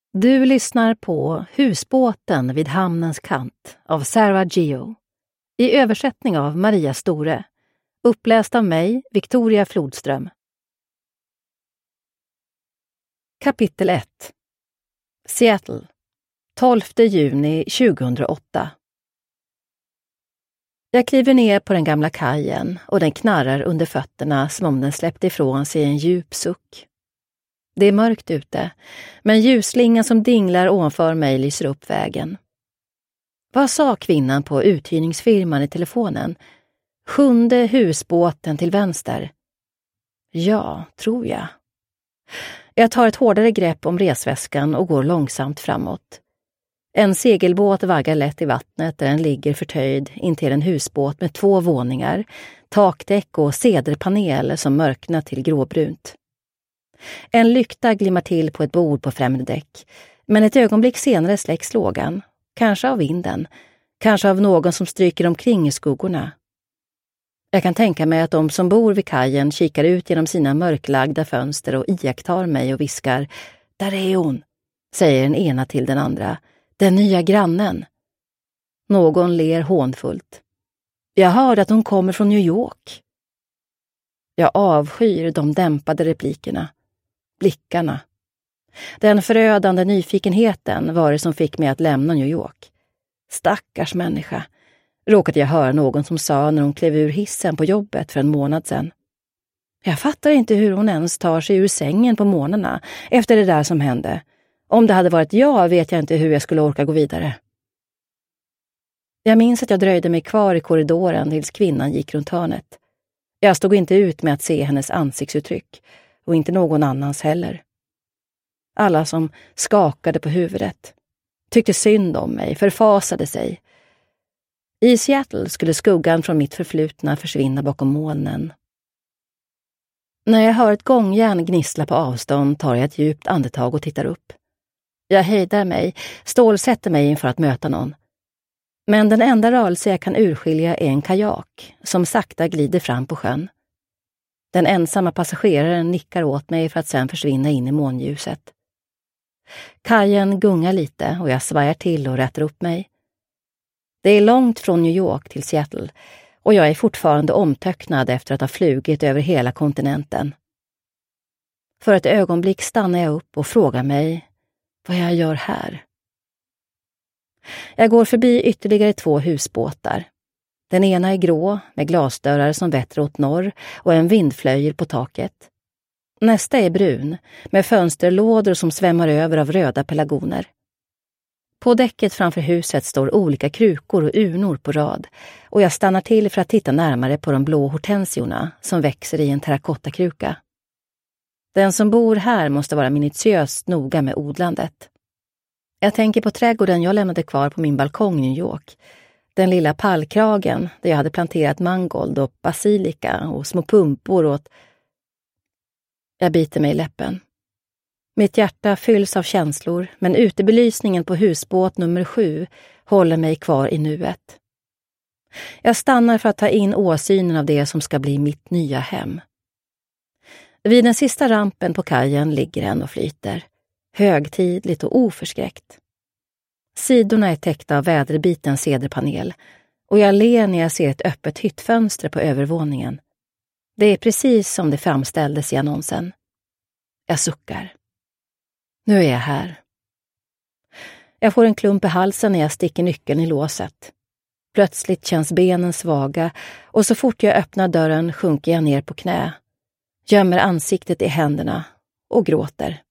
Du lyssnar på Husbåten vid hamnens kant av Sarah Geo. I översättning av Maria Store. Uppläst av mig, Victoria Flodström. Kapitel 1. Seattle. 12 juni 2008. Jag kliver ner på den gamla kajen och den knarrar under fötterna som om den släppte ifrån sig en djup suck. Det är mörkt ute, men ljusslingan som dinglar ovanför mig lyser upp vägen. Vad sa kvinnan på uthyrningsfirman i telefonen? 7:e husbåten till vänster. Ja, tror jag. Jag tar ett hårdare grepp om resväskan och går långsamt framåt. En segelbåt vaggar lätt i vattnet där den ligger förtöjd intill en husbåt med 2 våningar, takdäck och cederpanel som mörknar till gråbrunt. En lykta glimmar till på ett bord på främre däck, men ett ögonblick senare släcks lågan, kanske av vinden, kanske av någon som stryker omkring i skuggorna. Jag kan tänka mig att de som bor vid kajen kikar ut genom sina mörklagda fönster och iakttar mig och viskar: "Där är hon", säger den ena till den andra. "Den nya grannen." Någon ler hånfullt. "Jag hörde att hon kommer från New York." Jag avskyr de dämpade replikerna. Blickarna. Den förödande nyfikenheten var det som fick mig att lämna New York. Stackars människa, råkade jag höra någon som sa när hon klev ur hissen på jobbet för en månad sedan. Jag fattar inte hur hon ens tar sig ur sängen på morgnarna efter det där som hände. Om det hade varit jag vet jag inte hur jag skulle orka gå vidare. Jag minns att jag dröjde mig kvar i korridoren tills kvinnan gick runt hörnet. Jag stod inte ut med att se hennes ansiktsuttryck och inte någon annans heller. Alla som skakade på huvudet, tyckte synd om mig, förfasade sig. I Seattle skulle skuggan från mitt förflutna försvinna bakom molnen. När jag hör ett gångjärn gnissla på avstånd tar jag ett djupt andetag och tittar upp. Jag hejdar mig, stålsätter mig inför att möta någon. Men den enda rörelse jag kan urskilja är en kajak som sakta glider fram på sjön. Den ensamma passageraren nickar åt mig för att sedan försvinna in i månljuset. Kajen gungar lite och jag svajar till och rätter upp mig. Det är långt från New York till Seattle och jag är fortfarande omtöcknad efter att ha flugit över hela kontinenten. För ett ögonblick stannar jag upp och frågar mig vad jag gör här. Jag går förbi ytterligare 2 husbåtar. Den ena är grå med glasdörrar som vetter åt norr och en vindflöjel på taket. Nästa är brun med fönsterlådor som svämmar över av röda pelargoner. På däcket framför huset står olika krukor och urnor på rad och jag stannar till för att titta närmare på de blå hortensiorna som växer i en terrakottakruka. Den som bor här måste vara minutiöst noga med odlandet. Jag tänker på trädgården jag lämnade kvar på min balkong i New York. Den lilla pallkragen där jag hade planterat mangold och basilika och små pumpor åt. Jag biter mig i läppen. Mitt hjärta fylls av känslor, men utebelysningen på husbåt nummer 7 håller mig kvar i nuet. Jag stannar för att ta in åsynen av det som ska bli mitt nya hem. Vid den sista rampen på kajen ligger en och flyter. Högtidligt och oförskräckt. Sidorna är täckta av väderbiten cederpanel och jag ler när jag ser ett öppet hyttfönster på övervåningen. Det är precis som det framställdes i annonsen. Jag suckar. Nu är jag här. Jag får en klump i halsen när jag sticker nyckeln i låset. Plötsligt känns benen svaga och så fort jag öppnar dörren sjunker jag ner på knä. Gömmer ansiktet i händerna och gråter.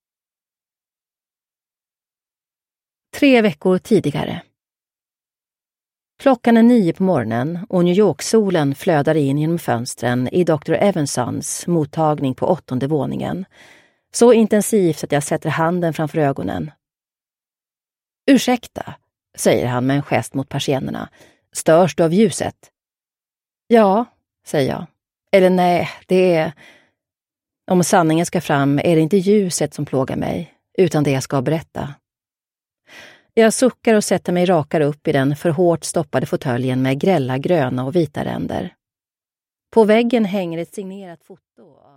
3 veckor tidigare. Klockan är 9 på morgonen och New York-solen flödar in genom fönstren i Dr. Evansons mottagning på 8:e våningen. Så intensivt att jag sätter handen framför ögonen. "Ursäkta", säger han med en gest mot persiennerna. "Störs du av ljuset?" "Ja", säger jag. "Eller nej, det är... Om sanningen ska fram är det inte ljuset som plågar mig, utan det jag ska berätta." Jag suckar och sätter mig rakare upp i den för hårt stoppade fåtöljen med grälla gröna och vita ränder. På väggen hänger ett signerat foto